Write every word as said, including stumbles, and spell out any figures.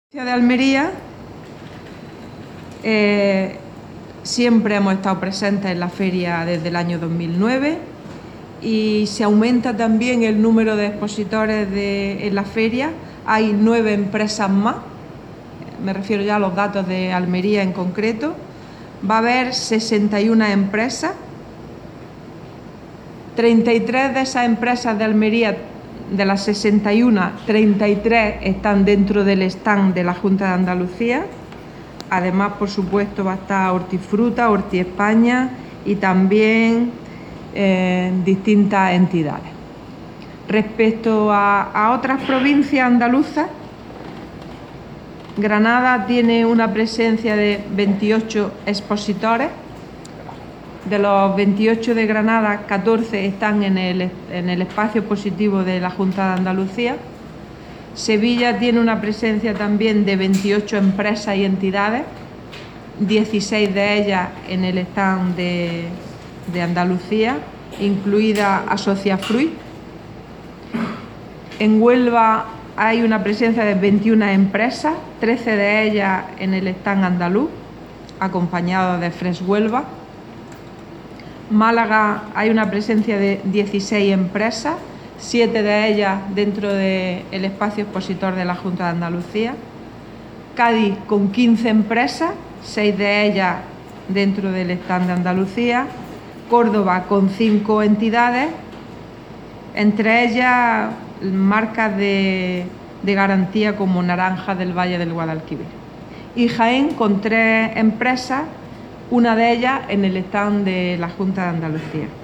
De Almería eh, siempre hemos estado presentes en la feria desde el año dos mil nueve y se aumenta también el número de expositores de, en la feria. Hay nueve empresas más, me refiero ya a los datos de Almería en concreto. Va a haber sesenta y una empresas, treinta y tres de esas empresas de Almería, de las sesenta y una, treinta y tres están dentro del stand de la Junta de Andalucía. Además, por supuesto, va a estar Hortifruta, Horti España y también eh, distintas entidades. Respecto a, a otras provincias andaluzas, Granada tiene una presencia de veintiocho expositores. De los veintiocho de Granada, catorce están en el, en el espacio expositivo de la Junta de Andalucía. Sevilla tiene una presencia también de veintiocho empresas y entidades, dieciséis de ellas en el stand de, de Andalucía, incluida Asociafruit. En Huelva hay una presencia de veintiuna empresas, trece de ellas en el stand andaluz, acompañado de Fresh Huelva. Málaga hay una presencia de dieciséis empresas, siete de ellas dentro del espacio expositor de la Junta de Andalucía. Cádiz con quince empresas, seis de ellas dentro del stand de Andalucía. Córdoba con cinco entidades, entre ellas marcas de, de garantía como Naranja del Valle del Guadalquivir. Y Jaén con tres empresas, una de ellas en el stand de la Junta de Andalucía.